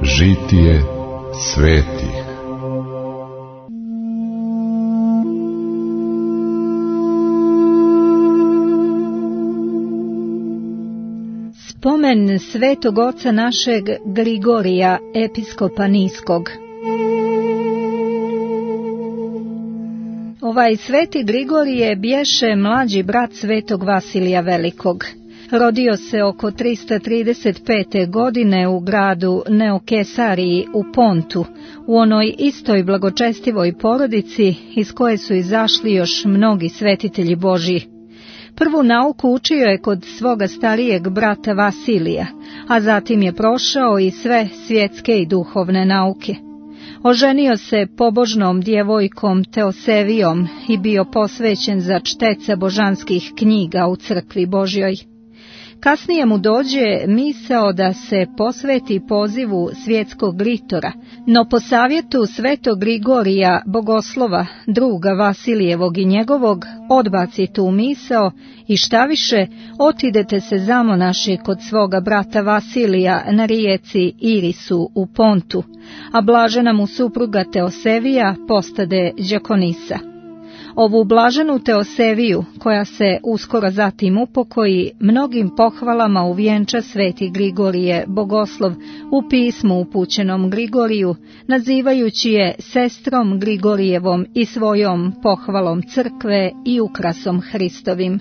Žitije svetih. Spomen svetog oca našeg Grigorija, episkopa Niskog. Ovaj sveti Grigorije bješe mlađi brat svetog Vasilija Velikog. Rodio se oko 335. godine u gradu Neokesariji u Pontu, u onoj istoj blagočestivoj porodici iz koje su izašli još mnogi svetitelji Božji. Prvu nauku učio je kod svoga starijeg brata Vasilija, a zatim je prošao i sve svjetske i duhovne nauke. Oženio se pobožnom djevojkom Teosevijom i bio posvećen za čteca božanskih knjiga u crkvi Božjoj. Kasnije mu dođe misao da se posveti pozivu svjetskog litora, no po savjetu svetog Grigorija, bogoslova, druga Vasilijevog i njegovog, odbaci tu misao i štaviše, otidete se zamonaši kod svoga brata Vasilija na rijeci Irisu u Pontu, a blažena mu supruga Teosevija postade đakonisa. Ovu blaženu Teoseviju, koja se uskoro zatim upokoji, mnogim pohvalama uvjenča sveti Grigorije bogoslov u pismu upućenom Grigoriju, nazivajući je sestrom Grigorijevom i svojom pohvalom crkve i ukrasom Hristovim.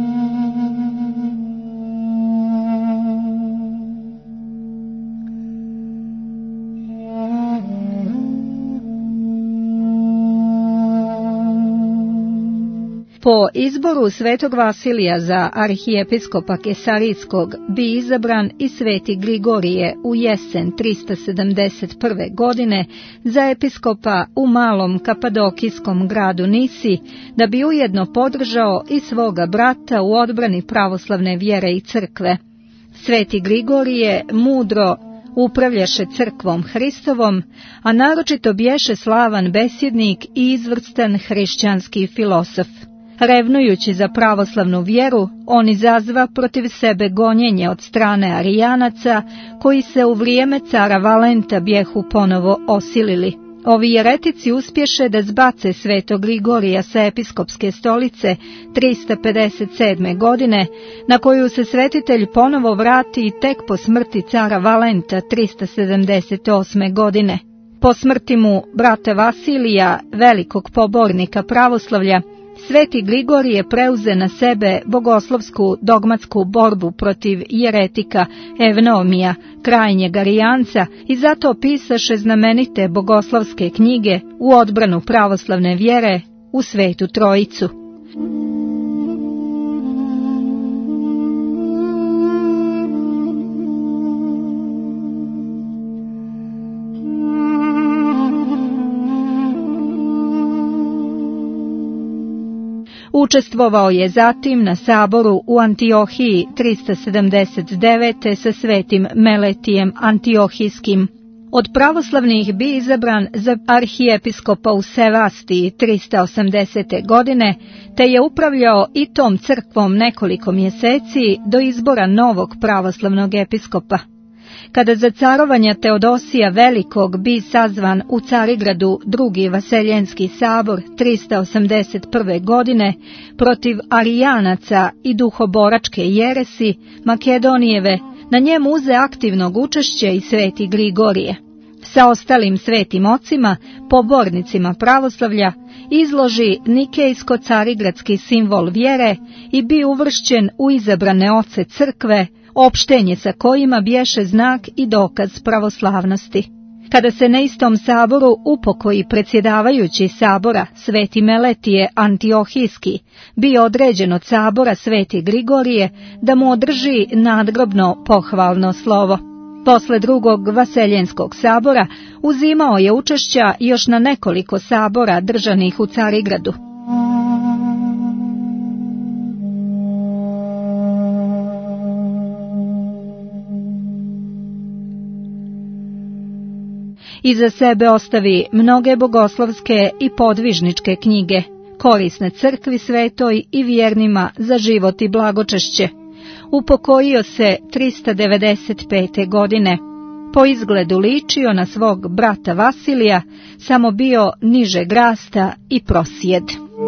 Po izboru svetog Vasilija za arhijepiskopa Kesarijskog bi izabran i sveti Grigorije u jesen 371. godine za episkopa u malom kapadokijskom gradu Nisi, da bi ujedno podržao i svoga brata u odbrani pravoslavne vjere i crkve. Sveti Grigorije mudro upravljaše crkvom Hristovom, a naročito bješe slavan besjednik i izvrstan hrišćanski filosof. Revnujući za pravoslavnu vjeru, on izazva protiv sebe gonjenje od strane Arijanaca, koji se u vrijeme cara Valenta bjehu ponovo osilili. Ovi jeretici uspješe da zbace svetog Grigorija sa episkopske stolice 357. godine, na koju se svetitelj ponovo vrati tek po smrti cara Valenta 378. godine. Po smrti mu brata Vasilija, velikog pobornika pravoslavlja, sveti Grigorije preuze na sebe bogoslovsku dogmatsku borbu protiv jeretika Evnomija, krajnjeg Arijanca, i zato pisaše znamenite bogoslovske knjige u odbranu pravoslavne vjere u Svetu Trojicu. Učestvovao je zatim na saboru u Antiohiji 379. sa svetim Meletijem Antiohijskim. Od pravoslavnih bi izabran za arhijepiskopa u Sevastiji 380. godine, te je upravljao i tom crkvom nekoliko mjeseci do izbora novog pravoslavnog episkopa. Kada za carovanja Teodosija Velikog bi sazvan u Carigradu drugi Vaseljenski sabor 381. godine protiv Arijanaca i duhoboračke jeresi Makedonijeve, na njemu uze aktivnog učešće i sveti Grigorije. Sa ostalim svetim ocima, pobornicima pravoslavlja, izloži nikejsko-carigradski simbol vjere i bi uvršćen u izabrane oce crkve, opštenje sa kojima bješe znak i dokaz pravoslavnosti. Kada se na istom saboru upokoji predsjedavajući sabora sveti Meletije Antiohijski, bio određen od sabora sveti Grigorije da mu održi nadgrobno pohvalno slovo. Posle drugog Vaseljenskog sabora uzimao je učešća još na nekoliko sabora držanih u Carigradu. Iza sebe ostavi mnoge bogoslovske i podvižničke knjige, korisne crkvi svetoj i vjernima za život i blagočešće. Upokojio se 395. godine. po izgledu ličio na svog brata Vasilija, samo bio nižeg rasta i prosjed.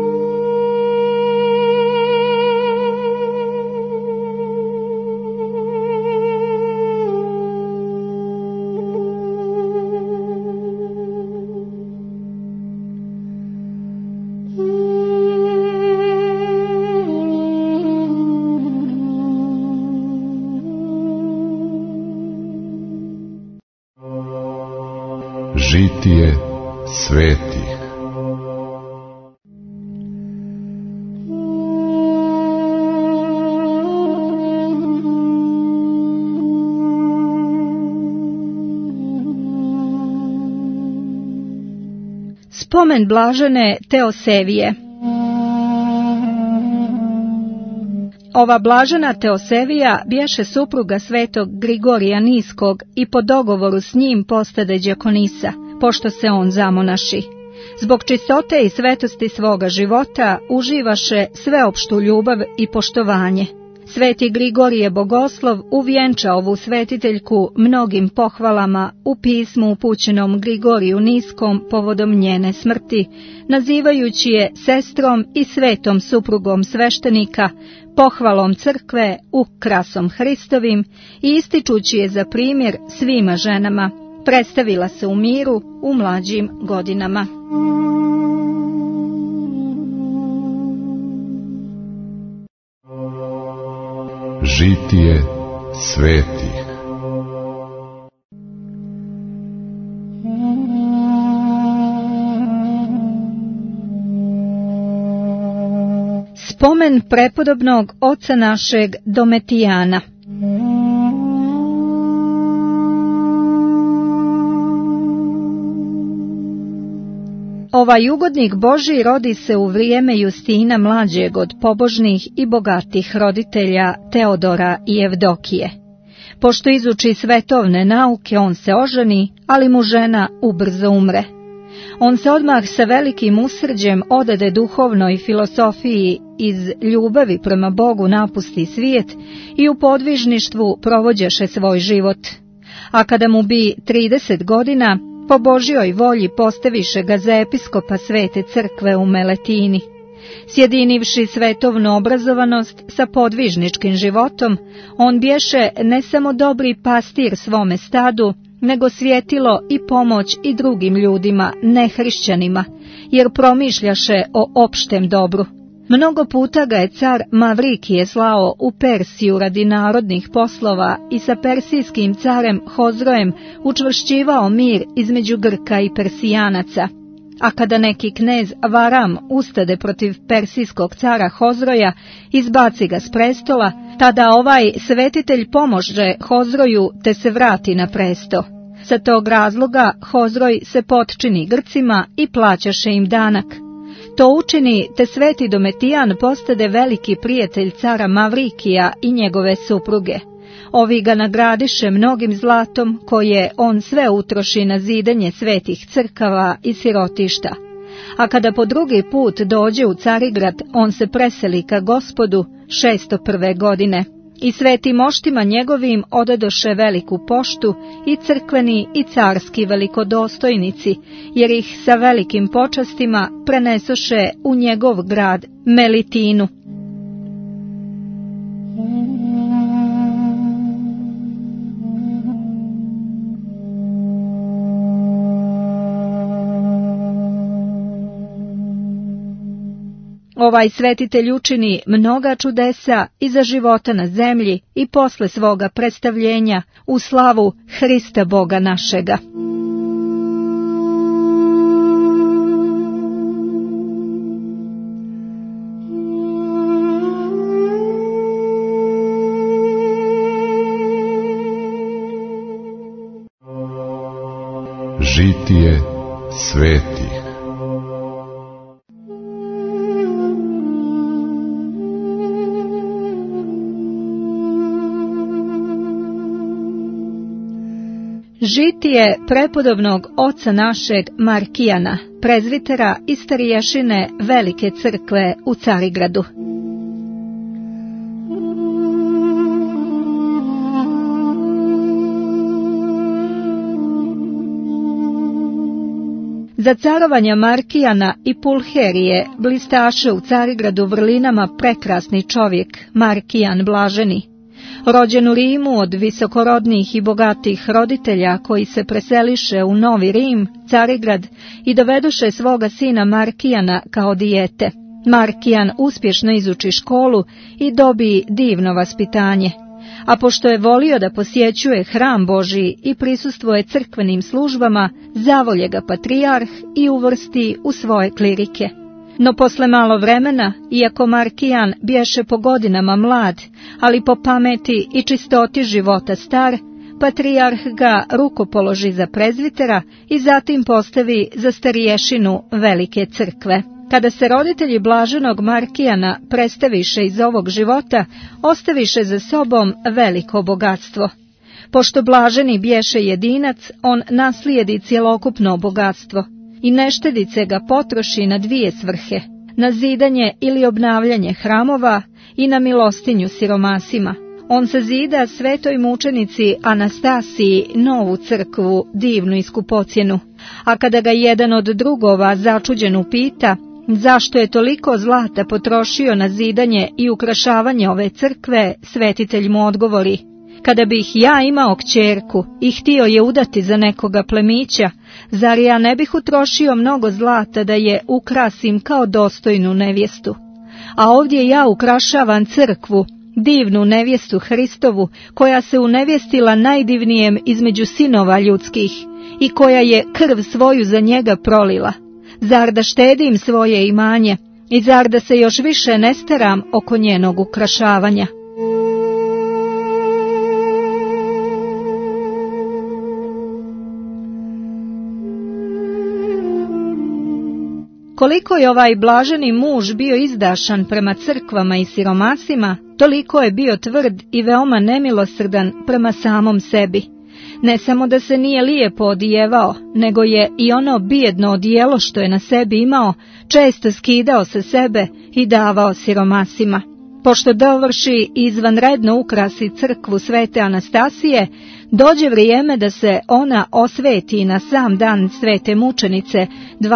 Žitije svetih. Spomen blažene Teosevije. Ova blažena Teosevija bješe supruga svetog Grigorija Niskog i po dogovoru s njim postade đakonisa, pošto se on zamonaši. Zbog čistote i svetosti svoga života uživaše sveopštu ljubav i poštovanje. Sveti Grigorije Bogoslov uvjenča ovu svetiteljku mnogim pohvalama u pismu upućenom Grigoriju Niskom povodom njene smrti, nazivajući je sestrom i svetom suprugom sveštenika, pohvalom crkve, ukrasom Hristovim i ističući je za primjer svima ženama. Predstavila se u miru u mlađim godinama. Žitije svetih. Spomen prepodobnog oca našeg Dometijana. Ovaj ugodnik Božji rodi se u vrijeme Justina mlađeg od pobožnih i bogatih roditelja Teodora i Evdokije. Pošto izuči svetovne nauke, on se oženi, ali mu žena ubrzo umre. On se odmah sa velikim usrđem odade duhovnoj filosofiji, iz ljubavi prema Bogu napusti svijet i u podvižništvu provođeše svoj život. A kada mu bi 30 godina, po Božjoj volji postaviše ga za episkopa Svete crkve u Meletini. Sjedinivši svetovnu obrazovanost sa podvižničkim životom, on bješe ne samo dobri pastir svome stadu, nego svjetilo i pomoć i drugim ljudima, nehrišćanima, jer promišljaše o opštem dobru. Mnogo puta ga je car Mavrikije slao u Persiju radi narodnih poslova i sa persijskim carem Hozrojem učvršćivao mir između Grka i Persijanaca. A kada neki knez Varam ustade protiv persijskog cara Hozroja, izbaci ga s prestola, tada ovaj svetitelj pomože Hozroju te se vrati na presto. Sa tog razloga Hozroj se potčini Grcima i plaćaše im danak. To učini te sveti Dometijan postade veliki prijatelj cara Mavrikija i njegove supruge. Ovi ga nagradiše mnogim zlatom koje on sve utroši na zidanje svetih crkava i sirotišta. A kada po drugi put dođe u Carigrad, on se preseli ka Gospodu 601. godine. I svetim moštima njegovim odadoše veliku poštu i crkveni i carski velikodostojnici, jer ih sa velikim počastima prenesoše u njegov grad Melitinu. Ovaj svetitelj učini mnoga čudesa i za života na zemlji i posle svoga predstavljenja u slavu Hrista Boga našega. Žitije svetih. Žitije prepodobnog oca našeg Markijana, prezvitera i starješine Velike crkve u Carigradu. Za carovanja Markijana i Pulherije blistaše u Carigradu vrlinama prekrasni čovjek, Markijan Blaženi. Rođen u Rimu od visokorodnih i bogatih roditelja koji se preseliše u Novi Rim, Carigrad, i doveduše svoga sina Markijana kao dijete. Markijan uspješno izuči školu i dobije divno vaspitanje. A pošto je volio da posjećuje hram Božiji i prisustvuje crkvenim službama, zavolje ga patrijarh i uvrsti u svoje klirike. No posle malo vremena, iako Markijan bješe po godinama mlad, ali po pameti i čistoti života star, patrijarh ga rukopoloži za prezvitera i zatim postavi za stariješinu velike crkve. Kada se roditelji blaženog Markijana prestaviše iz ovog života, ostaviše za sobom veliko bogatstvo. Pošto blaženi bješe jedinac, on naslijedi cjelokupno bogatstvo i neštedice ga potroši na dvije svrhe, na zidanje ili obnavljanje hramova i na milostinju siromasima. On sazida svetoj mučenici Anastasiji novu crkvu, divnu i skupocjenu, a kada ga jedan od drugova začuđen upita zašto je toliko zlata potrošio na zidanje i ukrašavanje ove crkve, svetitelj mu odgovori: kada bih ja imao kćerku i htio je udati za nekoga plemića, zar ja ne bih utrošio mnogo zlata da je ukrasim kao dostojnu nevjestu? A ovdje ja ukrašavam crkvu, divnu nevjestu Hristovu, koja se unevjestila najdivnijem između sinova ljudskih i koja je krv svoju za njega prolila. Zar da štedim svoje imanje i zar da se još više ne staram oko njenog ukrašavanja? Koliko je ovaj blaženi muž bio izdašan prema crkvama i siromasima, toliko je bio tvrd i veoma nemilosrdan prema samom sebi. Ne samo da se nije lijepo odijevao, nego je i ono bijedno odijelo što je na sebi imao često skidao sa sebe i davao siromasima. Pošto dovrši i izvanredno ukrasi crkvu svete Anastasije, dođe vrijeme da se ona osveti na sam dan svete mučenice,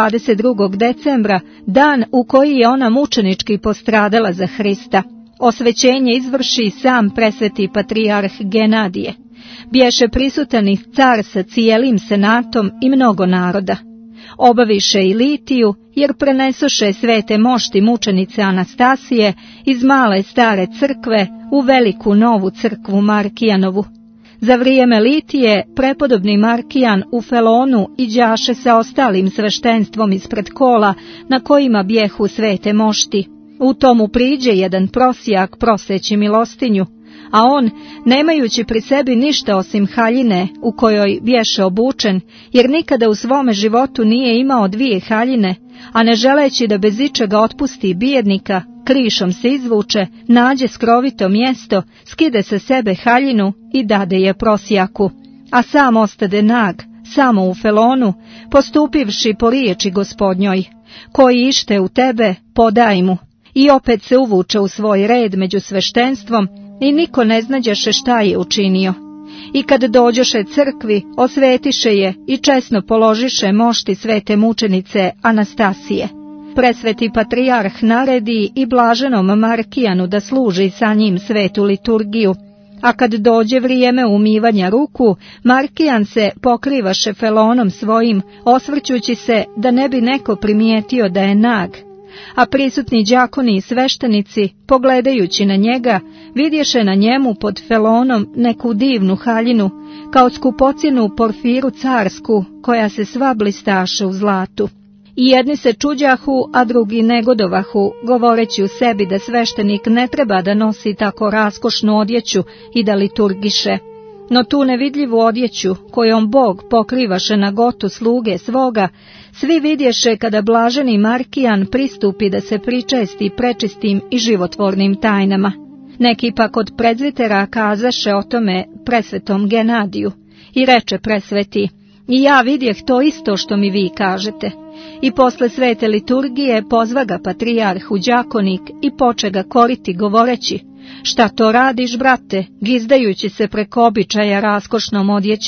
22. decembra, dan u koji je ona mučenički postradala za Hrista. Osvećenje izvrši sam presveti patrijarh Genadije. Bješe prisutan i car sa cijelim senatom i mnogo naroda. Obaviše i litiju, jer prenesoše svete mošti mučenice Anastasije iz male stare crkve u veliku novu crkvu Markijanovu. Za vrijeme litije prepodobni Markijan u felonu iđaše sa ostalim sveštenstvom ispred kola na kojima bjehu svete mošti. U tomu priđe jedan prosjak proseći milostinju, a on, nemajući pri sebi ništa osim haljine u kojoj bješe obučen, jer nikada u svome životu nije imao dvije haljine, a ne želeći da bez ičega otpusti bijednika, krišom se izvuče, nađe skrovito mjesto, skide sa sebe haljinu i dade je prosjaku, a sam ostade nag, samo u felonu, postupivši po riječi Gospodnjoj: koji ište u tebe, podaj mu. I opet se uvuče u svoj red među sveštenstvom i niko ne znađeše šta je učinio. I kad dođoše crkvi, osvetiše je i česno položiše mošti svete mučenice Anastasije. Presveti patrijarh naredi i blaženom Markijanu da služi sa njim svetu liturgiju, a kad dođe vrijeme umivanja ruku, Markijan se pokrivaše felonom svojim, osvrćući se da ne bi neko primijetio da je nag. A prisutni đakoni i sveštenici, pogledajući na njega, vidješe na njemu pod felonom neku divnu haljinu, kao skupocjenu porfiru carsku, koja se sva blistaše u zlatu. I jedni se čuđahu, a drugi negodovahu, govoreći u sebi da sveštenik ne treba da nosi tako raskošnu odjeću i da liturgiše. No tu nevidljivu odjeću, kojom Bog pokrivaše na gotu sluge svoga, svi vidješe kada blaženi Markijan pristupi da se pričesti prečistim i životvornim tajnama. Neki pak od prezvitera kazaše o tome presvetom Genadiju i reče presveti: i ja vidjeh to isto što mi vi kažete. I posle svete liturgije pozva ga patrijarh u đakonik i poče ga koriti govoreći: šta to radiš, brate, gizdajući se preko običaja raskošnom odjećom?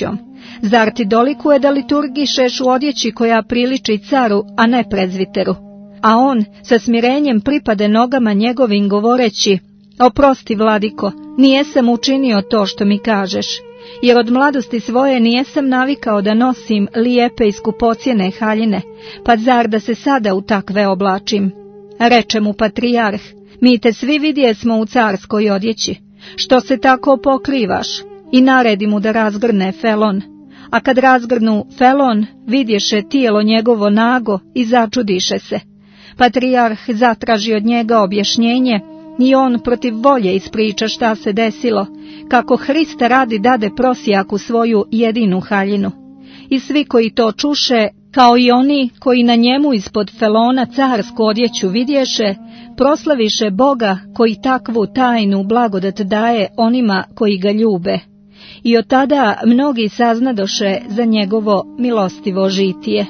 Zar ti dolikuje da liturgišeš u odjeći koja priliči caru, a ne prezviteru? A on sa smirenjem pripade nogama njegovim govoreći: oprosti, vladiko, nijesam učinio to što mi kažeš, jer od mladosti svoje nijesam navikao da nosim lijepe i skupocjene haljine, pa zar da se sada u takve oblačim? Reče mu patrijarh: mi te svi vidjesmo u carskoj odjeći, što se tako pokrivaš? I naredi mu da razgrne felon. A kad razgrnu felon, vidješe tijelo njegovo nago i začudiše se. Patrijarh zatraži od njega objašnjenje i on protiv volje ispriča šta se desilo, kako Hrista radi dade prosjaku svoju jedinu haljinu. I svi koji to čuše, kao i oni koji na njemu ispod felona carsku odjeću vidješe, proslaviše Boga koji takvu tajnu blagodat daje onima koji ga ljube. I od tada mnogi saznadoše za njegovo milostivo žitije.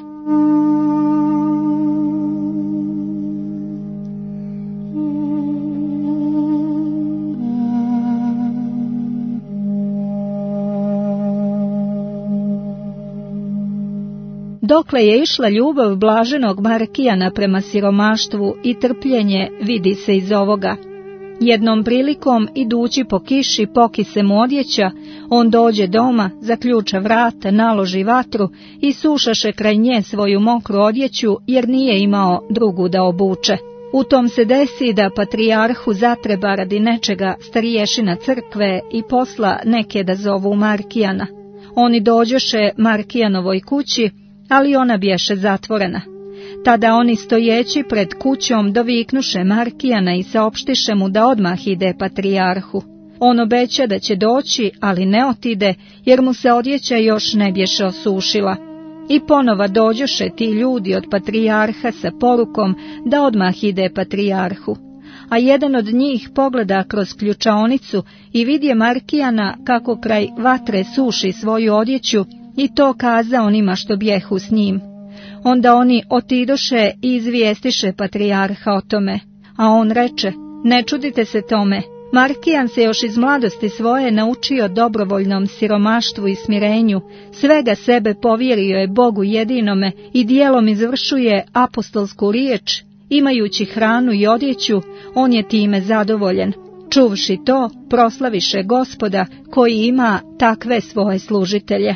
Dokle je išla ljubav blaženog Markijana prema siromaštvu i trpljenje, vidi se iz ovoga. Jednom prilikom, idući po kiši, pokise mu odjeća, on dođe doma, zaključa vrata, naloži vatru i sušaše kraj nje svoju mokru odjeću, jer nije imao drugu da obuče. U tom se desi da patrijarhu zatreba radi nečega stariješina crkve i posla neke da zovu Markijana. Oni dođoše Markijanovoj kući, ali ona bješe zatvorena. Tada oni stojeći pred kućom doviknuše Markijana i saopštiše mu da odmah ide patrijarhu. On obeća da će doći, ali ne otide, jer mu se odjeća još ne bješe osušila. I ponova dođoše ti ljudi od patrijarha sa porukom da odmah ide patrijarhu. A jedan od njih pogleda kroz ključaonicu i vidje Markijana kako kraj vatre suši svoju odjeću i to kaza onima što bjehu s njim. Onda oni otidoše i izvijestiše patrijarha o tome, a on reče: ne čudite se tome, Markijan se još iz mladosti svoje naučio dobrovoljnom siromaštvu i smirenju, svega sebe povjerio je Bogu jedinome i dijelom izvršuje apostolsku riječ, imajući hranu i odjeću, on je time zadovoljen. Čuvši to, proslaviše Gospoda koji ima takve svoje služitelje.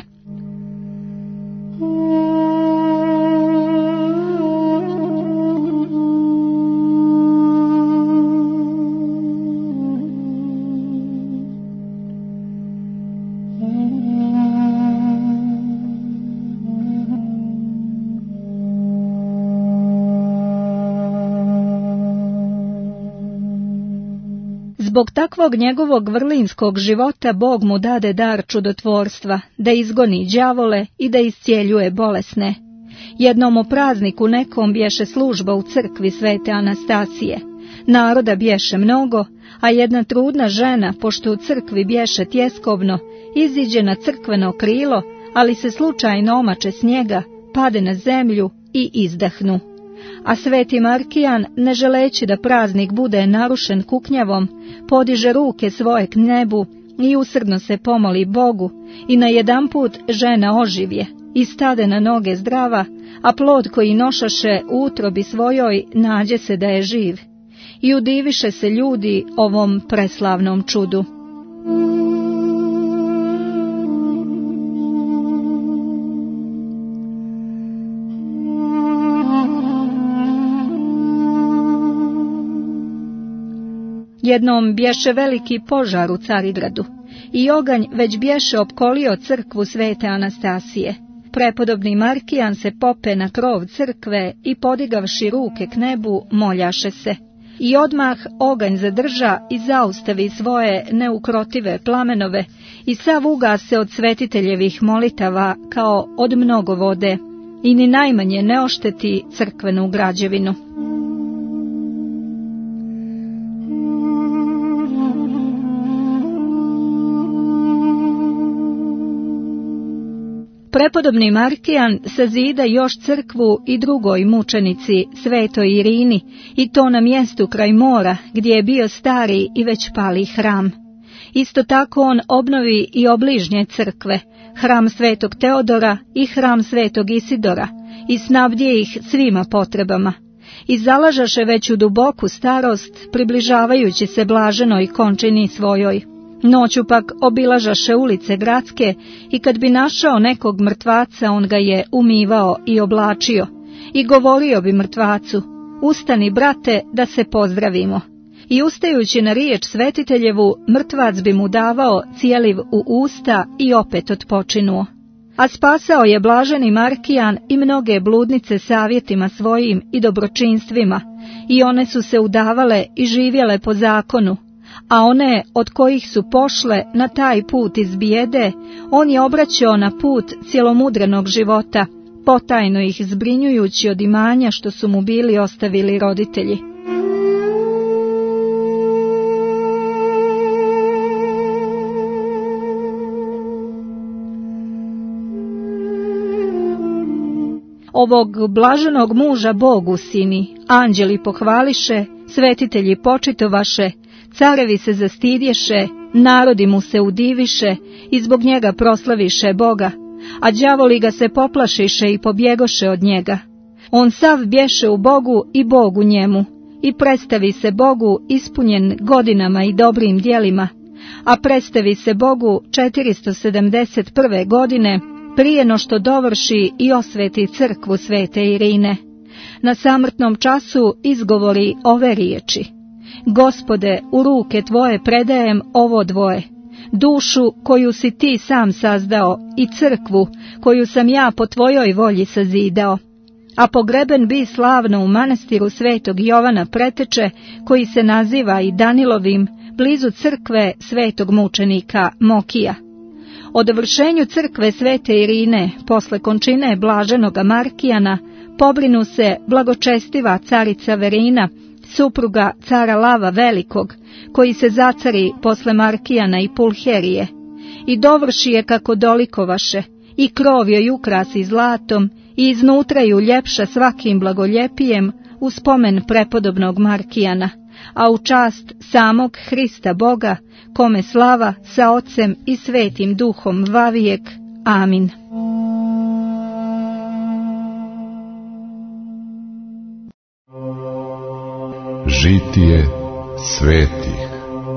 Zbog takvog njegovog vrlinskog života Bog mu dade dar čudotvorstva, da izgoni đavole i da iscijeljuje bolesne. Jednom u prazniku nekom bješe služba u crkvi Svete Anastasije. Naroda bješe mnogo, a jedna trudna žena, pošto u crkvi bješe tjeskobno, iziđe na crkveno krilo, ali se slučajno omače s njega, pade na zemlju i izdahnu. A sveti Markijan, ne želeći da praznik bude narušen kuknjavom, podiže ruke svoje k nebu i usrdno se pomoli Bogu, i najedanput žena oživje i stade na noge zdrava, a plod koji nošaše u utrobi svojoj nađe se da je živ. I udiviše se ljudi ovom preslavnom čudu. Jednom bješe veliki požar u Carigradu i oganj već bješe opkolio crkvu Svete Anastasije. Prepodobni Markijan se pope na krov crkve i podigavši ruke k nebu moljaše se. I odmah oganj zadrža i zaustavi svoje neukrotive plamenove i sav ugase od svetiteljevih molitava kao od mnogo vode i ni najmanje ne ošteti crkvenu građevinu. Prepodobni Markijan sazida još crkvu i drugoj mučenici, Svetoj Irini, i to na mjestu kraj mora, gdje je bio stari i već pali hram. Isto tako on obnovi i obližnje crkve, hram svetog Teodora i hram svetog Isidora, i snabdje ih svima potrebama. I zalažaše već u duboku starost, približavajući se blaženoj končini svojoj. Noću pak obilažaše ulice gradske i kad bi našao nekog mrtvaca, on ga je umivao i oblačio. I govorio bi mrtvacu: ustani, brate, da se pozdravimo. I ustajući na riječ svetiteljevu, mrtvac bi mu davao cijeliv u usta i opet otpočinuo. A spasao je blaženi Markijan i mnoge bludnice savjetima svojim i dobročinstvima, i one su se udavale i živjele po zakonu, a one od kojih su pošle na taj put iz bijede, on je obraćao na put cjelomudrenog života, potajno ih zbrinjujući od imanja što su mu bili ostavili roditelji. Ovog blaženog muža Bogu sini, anđeli pohvališe, svetitelji počitovaše, carevi se zastidješe, narodi mu se udiviše i zbog njega proslaviše Boga, a đavoli ga se poplašiše i pobjegoše od njega. On sav bješe u Bogu i Bogu njemu, i predstavi se Bogu ispunjen godinama i dobrim djelima, a predstavi se Bogu 471. godine, prije no što dovrši i osveti crkvu svete Irine. Na samrtnom času izgovori ove riječi: Gospode, u ruke tvoje predajem ovo dvoje, dušu koju si ti sam sazdao i crkvu koju sam ja po tvojoj volji sazidao. A pogreben bi slavno u manastiru svetog Jovana Preteče, koji se naziva i Danilovim, blizu crkve svetog mučenika Mokija. O dovršenju crkve svete Irine, posle končine blaženoga Markijana, pobrinu se blagočestiva carica Verina, supruga cara Lava Velikog, koji se zacari posle Markijana i Pulherije, i dovrši je kako dolikovaše, i krov joj ukrasi zlatom, i iznutra ju ljepša svakim blagoljepijem u spomen prepodobnog Markijana, a u čast samog Hrista Boga, kome slava sa Otcem i Svetim Duhom vavijek. Amin. Žitije svetih.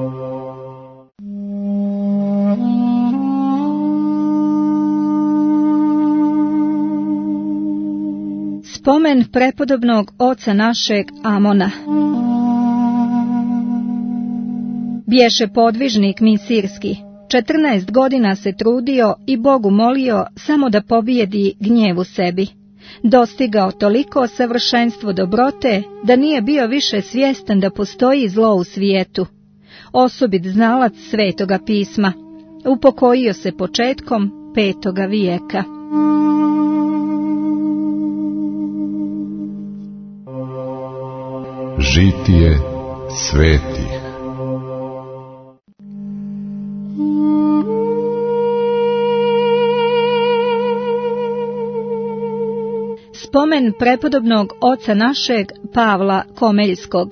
Spomen prepodobnog oca našeg Amona. Bješe podvižnik misirski, 14 godina se trudio i Bogu molio samo da pobijedi gnjev u sebi. Dostigao toliko savršenstvo dobrote da nije bio više svjestan da postoji zlo u svijetu. Osobit znalac Svetoga pisma, upokojio se početkom 5. vijeka. Žitije svetih. Spomen prepodobnog oca našeg Pavla Komeljskog.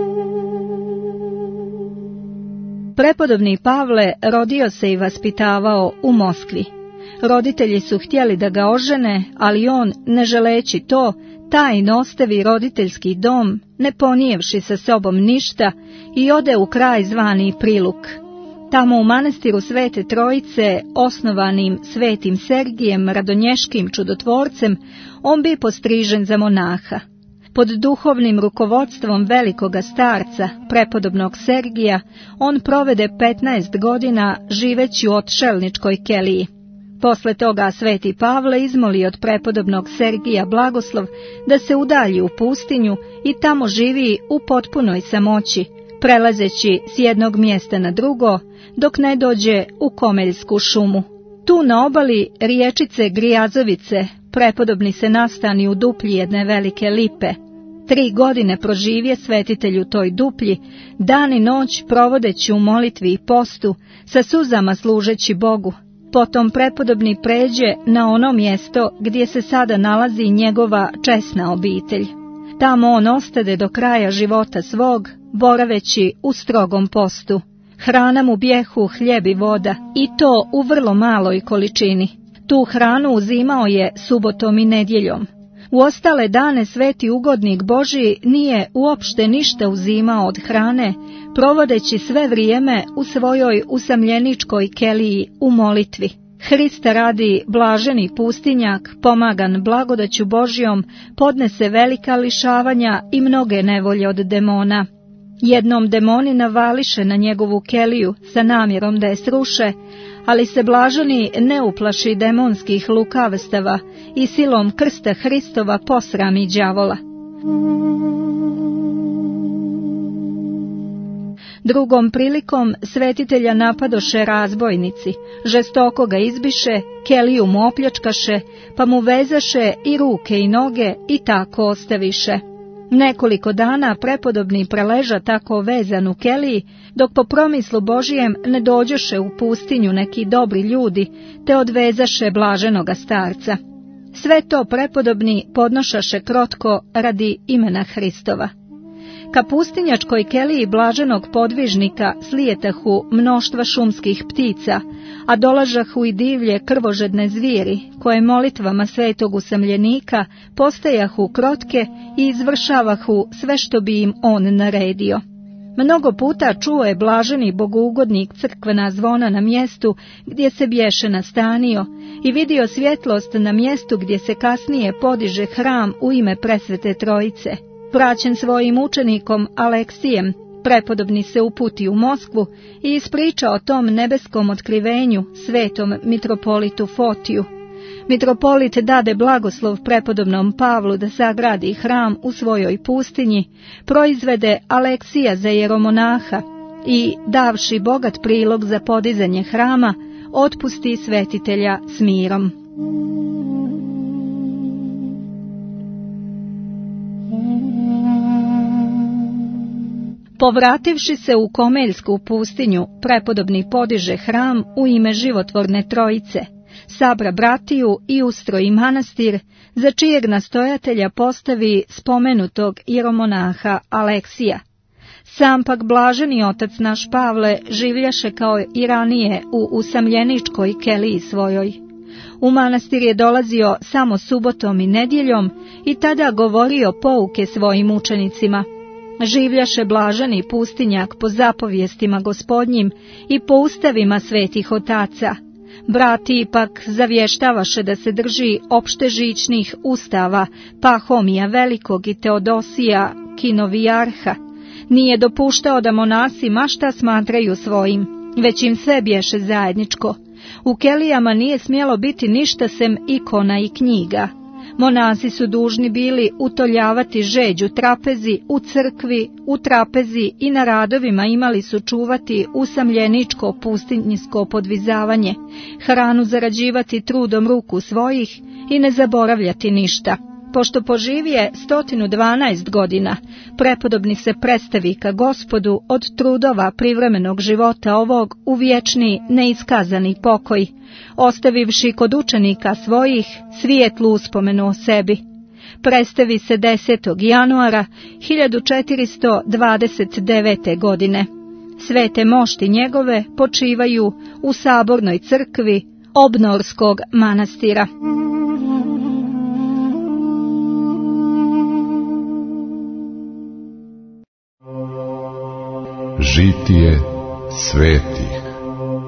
Prepodobni Pavle rodio se i vaspitavao u Moskvi. Roditelji su htjeli da ga ožene, ali on, ne želeći to, tajno ostavi roditeljski dom, ne ponijevši sa sobom ništa, i ode u kraj zvani Priluk. Tamo u manastiru Svete Trojice, osnovanim svetim Sergijem Radonješkim čudotvorcem, on bi postrižen za monaha. Pod duhovnim rukovodstvom velikoga starca, prepodobnog Sergija, on provede 15 godina živeći u otšelničkoj keliji. Posle toga sveti Pavle izmoli od prepodobnog Sergija blagoslov da se udalji u pustinju i tamo živi u potpunoj samoći, prelazeći s jednog mjesta na drugo, dok ne dođe u Komeljsku šumu. Tu na obali riječice Grijazovice prepodobni se nastani u duplji jedne velike lipe. 3 godine proživje svetitelj u toj duplji, dan i noć provodeći u molitvi i postu, sa suzama služeći Bogu. Potom prepodobni pređe na ono mjesto gdje se sada nalazi njegova česna obitelj. Tamo on ostade do kraja života svog, boraveći u strogom postu. Hrana mu bjehu hljeb i voda, i to u vrlo maloj količini. Tu hranu uzimao je subotom i nedjeljom. U ostale dane sveti ugodnik Božji nije uopšte ništa uzimao od hrane, provodeći sve vrijeme u svojoj usamljeničkoj keliji u molitvi. Hrista radi blaženi pustinjak, pomagan blagodaću Božjom, podnese velika lišavanja i mnoge nevolje od demona. Jednom demoni navališe na njegovu keliju sa namjerom da je sruše, ali se blaženi ne uplaši demonskih lukavstava i silom krsta Hristova posrami đavola. Drugom prilikom svetitelja napadoše razbojnici, žestoko ga izbiše, keliju mu opljačkaše, pa mu vezaše i ruke i noge i tako ostaviše. Nekoliko dana prepodobni preleža tako vezan u keliji, dok po promislu Božijem ne dođoše u pustinju neki dobri ljudi, te odvezaše blaženoga starca. Sve to prepodobni podnošaše krotko radi imena Hristova. Ka pustinjačkoj keliji blaženog podvižnika slijetahu mnoštva šumskih ptica, a dolažahu i divlje krvožedne zvijeri, koje molitvama svetog usamljenika postajahu krotke i izvršavahu sve što bi im on naredio. Mnogo puta čuo je blaženi bogougodnik crkvena zvona na mjestu gdje se bješe nastanio i vidio svjetlost na mjestu gdje se kasnije podiže hram u ime Presvete Trojice. Praćen svojim učenikom Aleksijem, prepodobni se uputi u Moskvu i ispriča o tom nebeskom otkrivenju svetom mitropolitu Fotiju. Mitropolit dade blagoslov prepodobnom Pavlu da sagradi hram u svojoj pustinji, proizvede Aleksija za jeromonaha i, davši bogat prilog za podizanje hrama, otpusti svetitelja s mirom. Povrativši se u Komeljsku pustinju, prepodobni podiže hram u ime životvorne Trojice, sabra bratiju i ustroji manastir, za čijeg nastojatelja postavi spomenutog jeromonaha Aleksija. Sam pak blaženi otac naš Pavle življaše kao i ranije u usamljeničkoj keliji svojoj. U manastir je dolazio samo subotom i nedjeljom i tada govorio pouke svojim učenicima. Življaše blaženi pustinjak po zapovijestima Gospodnjim i po ustavima svetih otaca. Brati ipak zavještavaše da se drži opštežičnih ustava Pahomija Velikog i Teodosija Kinovijarha. Nije dopuštao da monasi mašta smatraju svojim, već im sve bješe zajedničko. U kelijama nije smjelo biti ništa sem ikona i knjiga. Monasi su dužni bili utoljavati žeđ u trapezi, u crkvi, u trapezi i na radovima imali su čuvati usamljeničko pustinjsko podvizavanje, hranu zarađivati trudom ruku svojih i ne zaboravljati ništa. Pošto poživije 112 godina, prepodobni se predstavi ka Gospodu od trudova privremenog života ovog u vječni neiskazani pokoj, ostavivši kod učenika svojih svijetlu uspomenu o sebi. Predstavi se 10. januara 1429. godine. Svete mošti njegove počivaju u sabornoj crkvi Obnorskog manastira. Žitije svetih.